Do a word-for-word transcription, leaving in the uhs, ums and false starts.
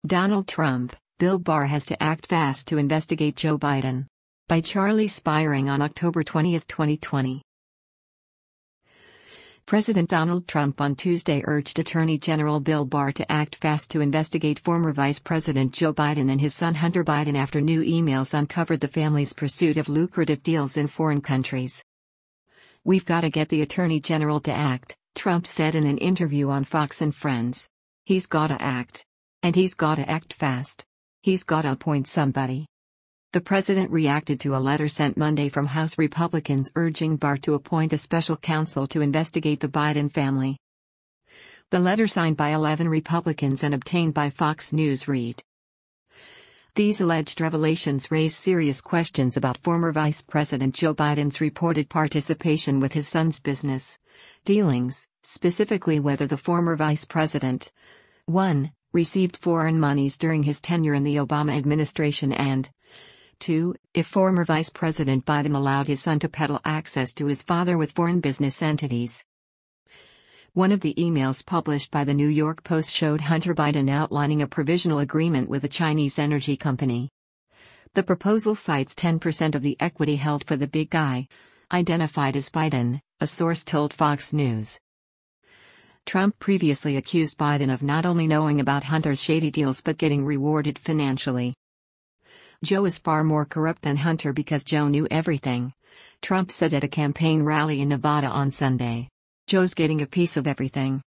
Donald Trump, Bill Barr has to act fast to investigate Joe Biden. By Charlie Spiring on October twentieth, twenty twenty. President Donald Trump on Tuesday urged Attorney General Bill Barr to act fast to investigate former Vice President Joe Biden and his son Hunter Biden after new emails uncovered the family's pursuit of lucrative deals in foreign countries. "We've got to get the Attorney General to act," Trump said in an interview on Fox and Friends. "He's gotta act. And he's gotta act fast. He's gotta appoint somebody." The president reacted to a letter sent Monday from House Republicans urging Barr to appoint a special counsel to investigate the Biden family. The letter, signed by eleven Republicans and obtained by Fox News, read: "These alleged revelations raise serious questions about former Vice President Joe Biden's reported participation with his son's business dealings, specifically whether the former vice president one received foreign monies during his tenure in the Obama administration, and two if former Vice President Biden allowed his son to peddle access to his father with foreign business entities." One of the emails published by the New York Post showed Hunter Biden outlining a provisional agreement with a Chinese energy company. The proposal cites ten percent of the equity held for the big guy, identified as Biden, a source told Fox News. Trump previously accused Biden of not only knowing about Hunter's shady deals but getting rewarded financially. "Joe is far more corrupt than Hunter because Joe knew everything," Trump said at a campaign rally in Nevada on Sunday. "Joe's getting a piece of everything.